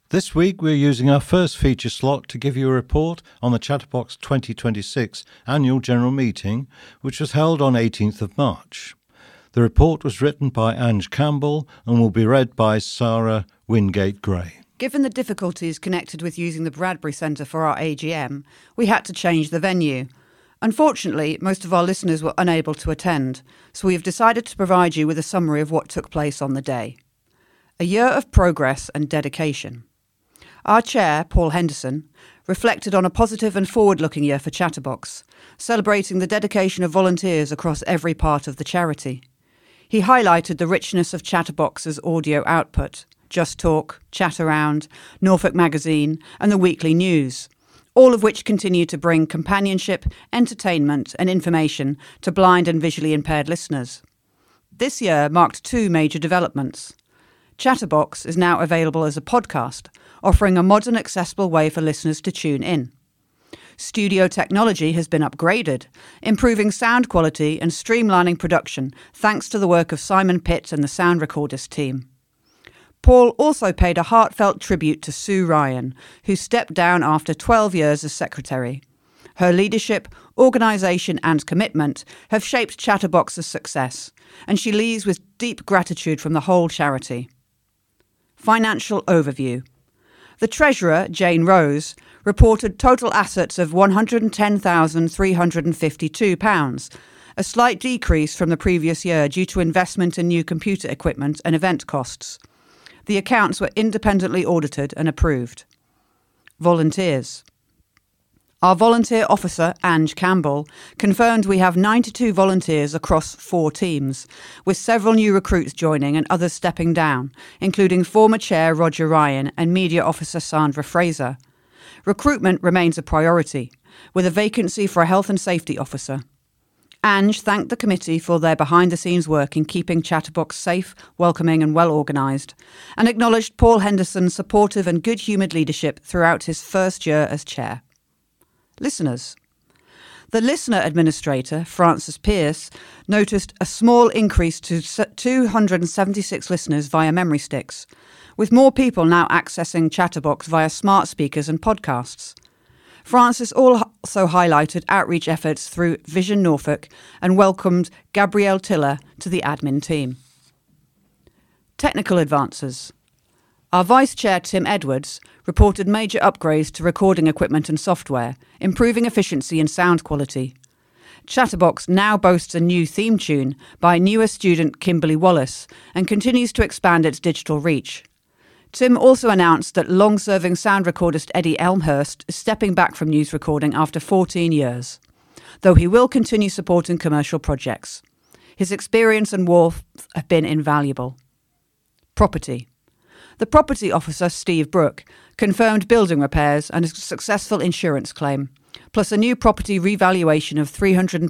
This week we're using our first feature slot to give you a report on the Chatterbox 2026 Annual General Meeting, which was held on 18th of March. The report was written by Ange Campbell and will be read by Sarah Wingate-Gray. Given the difficulties connected with using the Bradbury Centre for our AGM, we had to change the venue. Unfortunately, most of our listeners were unable to attend, so we have decided to provide you with a summary of what took place on the day. A year of progress and dedication. Our chair, Paul Henderson, reflected on a positive and forward-looking year for Chatterbox, celebrating the dedication of volunteers across every part of the charity. He highlighted the richness of Chatterbox's audio output, Just Talk, Chat Around, Norfolk Magazine and the Weekly News, all of which continue to bring companionship, entertainment and information to blind and visually impaired listeners. This year marked two major developments. Chatterbox is now available as a podcast, offering a modern, accessible way for listeners to tune in. Studio technology has been upgraded, improving sound quality and streamlining production thanks to the work of Simon Pitt and the Sound Recordist team. Paul also paid a heartfelt tribute to Sue Ryan, who stepped down after 12 years as secretary. Her leadership, organisation and commitment have shaped Chatterbox's success, and she leaves with deep gratitude from the whole charity. Financial overview. The Treasurer, Jane Rose, reported total assets of £110,352, a slight decrease from the previous year due to investment in new computer equipment and event costs. The accounts were independently audited and approved. Volunteers. Our volunteer officer, Ange Campbell, confirmed we have 92 volunteers across 4 teams, with several new recruits joining and others stepping down, including former chair Roger Ryan and media officer Sandra Fraser. Recruitment remains a priority, with a vacancy for a health and safety officer. Ange thanked the committee for their behind-the-scenes work in keeping Chatterbox safe, welcoming and well-organised, and acknowledged Paul Henderson's supportive and good-humoured leadership throughout his first year as chair. Listeners. The listener administrator, Francis Pearce, noticed a small increase to 276 listeners via memory sticks, with more people now accessing Chatterbox via smart speakers and podcasts. Francis also highlighted outreach efforts through Vision Norfolk and welcomed Gabrielle Tiller to the admin team. Technical advances. Our Vice Chair, Tim Edwards, reported major upgrades to recording equipment and software, improving efficiency and sound quality. Chatterbox now boasts a new theme tune by newer student Kimberly Wallace and continues to expand its digital reach. Tim also announced that long-serving sound recordist Eddie Elmhurst is stepping back from news recording after 14 years, though he will continue supporting commercial projects. His experience and warmth have been invaluable. Property. The property officer, Steve Brooke, confirmed building repairs and a successful insurance claim, plus a new property revaluation of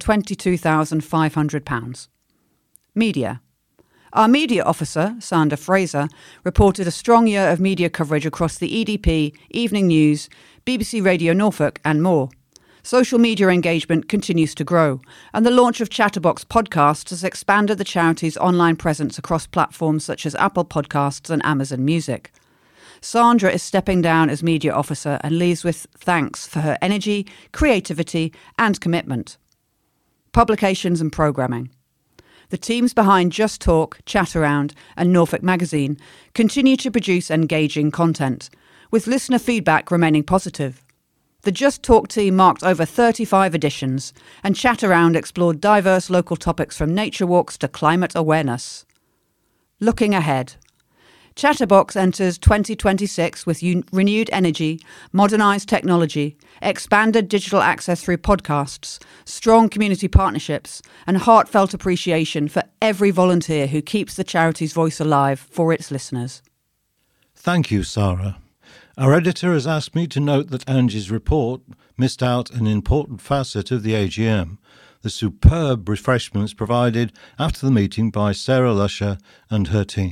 £322,500. Media. Our media officer, Sandra Fraser, reported a strong year of media coverage across the EDP, Evening News, BBC Radio Norfolk and more. Social media engagement continues to grow, and the launch of Chatterbox Podcasts has expanded the charity's online presence across platforms such as Apple Podcasts and Amazon Music. Sandra is stepping down as media officer and leaves with thanks for her energy, creativity and commitment. Publications and programming. The teams behind Just Talk, Chat Around and Norfolk Magazine continue to produce engaging content, with listener feedback remaining positive. The Just Talk team marked over 35 editions, and Chat Around explored diverse local topics from nature walks to climate awareness. Looking ahead. Chatterbox enters 2026 with renewed energy, modernised technology, expanded digital access through podcasts, strong community partnerships, and heartfelt appreciation for every volunteer who keeps the charity's voice alive for its listeners. Thank you, Sarah. Our editor has asked me to note that Angie's report missed out an important facet of the AGM, the superb refreshments provided after the meeting by Sarah Lusher and her team.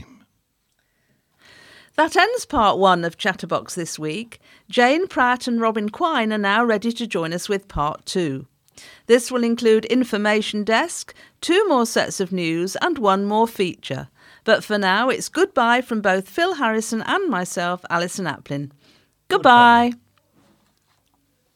That ends part 1 of Chatterbox this week. Jane Pratt and Robin Quine are now ready to join us with part 2. This will include Information Desk, 2 more sets of news and 1 more feature. But for now, it's goodbye from both Phil Harrison and myself, Alison Aplin. Goodbye.